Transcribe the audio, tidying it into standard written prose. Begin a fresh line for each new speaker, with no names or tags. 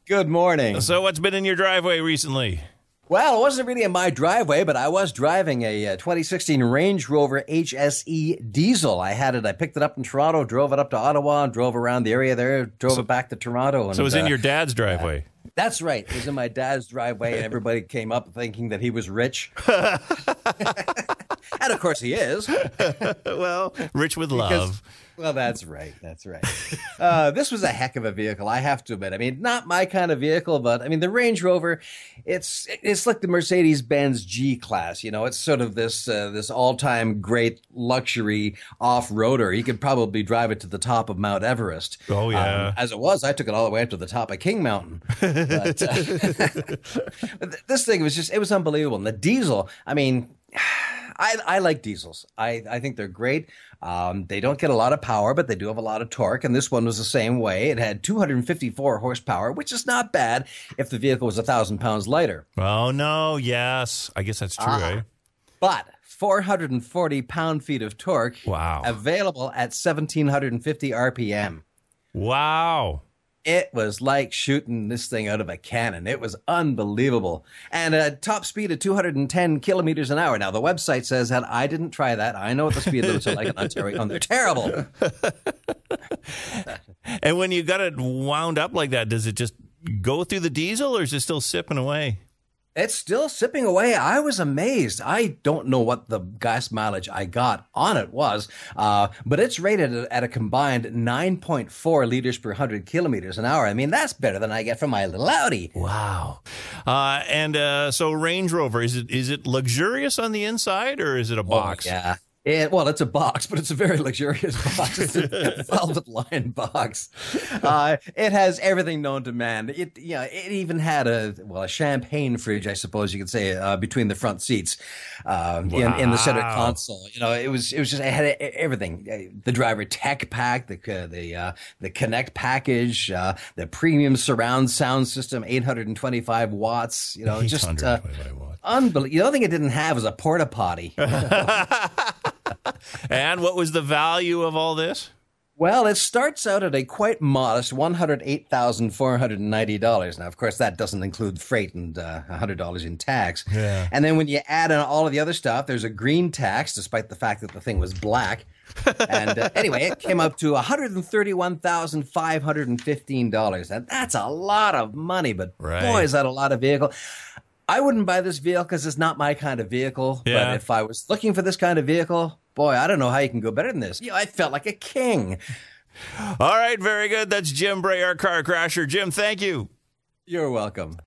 Good morning.
So what's been in your driveway recently?
Well, it wasn't really in my driveway, but I was driving a 2016 Range Rover HSE diesel. I picked it up in Toronto, drove it up to Ottawa, and drove around the area there, drove it back to Toronto. And,
So it was in your dad's driveway.
That's right. It was in my dad's driveway, and everybody came up thinking that he was rich. And of course he is.
Well, rich with love.
Well, that's right. That's right. This was a heck of a vehicle, I have to admit. I mean, not my kind of vehicle, but I mean, the Range Rover, it's like the Mercedes-Benz G-Class. You know, it's sort of this all-time great luxury off-roader. You could probably drive it to the top of Mount Everest.
Oh, yeah.
As it was, I took it all the way up to the top of King Mountain. But, but this thing it was unbelievable. And the diesel, I mean, I like diesels. I think they're great. They don't get a lot of power, but they do have a lot of torque. And this one was the same way. It had 254 horsepower, which is not bad if the vehicle was 1,000 pounds lighter.
Oh, no. Yes. I guess that's true, eh?
But 440 pound-feet of torque.
Wow.
Available at 1,750 RPM.
Wow.
It was like shooting this thing out of a cannon. It was unbelievable. And a top speed of 210 kilometers an hour. Now, the website says that I didn't try that. I know what the speed limits are like in Ontario, and they're terrible.
And when you got it wound up like that, does it just go through the diesel or is it still sipping away?
It's still sipping away. I was amazed. I don't know what the gas mileage I got on it was, but it's rated at a combined 9.4 liters per 100 kilometers an hour. I mean, that's better than I get from my little Audi.
Wow. So Range Rover, is it luxurious on the inside or is it a box?
Oh, yeah. It's a box, but it's a very luxurious box. It's a velvet-lined box. It has everything known to man. It even had a champagne fridge, I suppose you could say, between the front seats, in the center console. You know, it had everything. The driver tech pack, the Connect package, the premium surround sound system, 825 watts. You know, just
825 watts.
unbelievable. The only thing it didn't have was a porta potty.
And what was the value of all this?
Well, it starts out at a quite modest $108,490. Now, of course, that doesn't include freight and $100 in tax.
Yeah.
And then when you add in all of the other stuff, there's a green tax, despite the fact that the thing was black. And anyway, it came up to $131,515. And that's a lot of money, but boy, is that a lot of vehicle. I wouldn't buy this vehicle because it's not my kind of vehicle.
Yeah.
But if I was looking for this kind of vehicle, boy, I don't know how you can go better than this. I felt like a king.
All right, very good. That's Jim Bray, our car crasher. Jim, thank you.
You're welcome.